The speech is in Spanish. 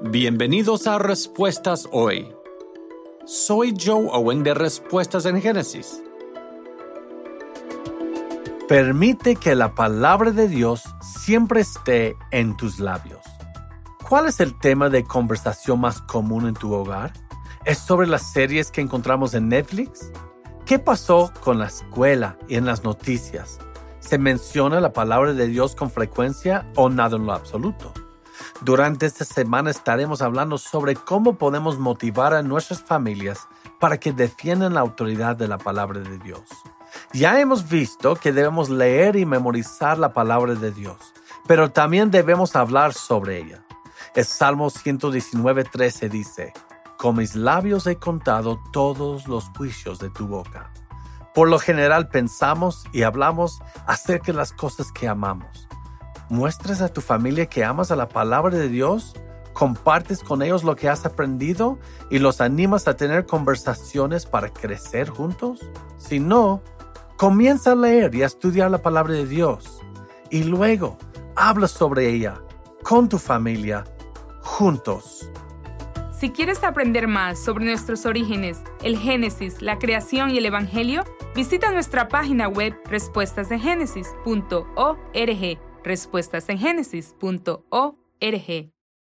Bienvenidos a Respuestas Hoy. Soy Joe Owen de Respuestas en Génesis. Permite que la palabra de Dios siempre esté en tus labios. ¿Cuál es el tema de conversación más común en tu hogar? ¿Es sobre las series que encontramos en Netflix? ¿Qué pasó con la escuela y en las noticias? ¿Se menciona la palabra de Dios con frecuencia o nada en lo absoluto? Durante esta semana estaremos hablando sobre cómo podemos motivar a nuestras familias para que defiendan la autoridad de la palabra de Dios. Ya hemos visto que debemos leer y memorizar la palabra de Dios, pero también debemos hablar sobre ella. El Salmo 119:13 dice: «Con mis labios he contado todos los juicios de tu boca». Por lo general pensamos y hablamos acerca de las cosas que amamos. ¿Muestras a tu familia que amas a la palabra de Dios? ¿Compartes con ellos lo que has aprendido y los animas a tener conversaciones para crecer juntos? Si no, comienza a leer y a estudiar la palabra de Dios. Y luego, habla sobre ella con tu familia, juntos. Si quieres aprender más sobre nuestros orígenes, el Génesis, la creación y el Evangelio, visita nuestra página web respuestasengenesis.org. respuestasengenesis.org.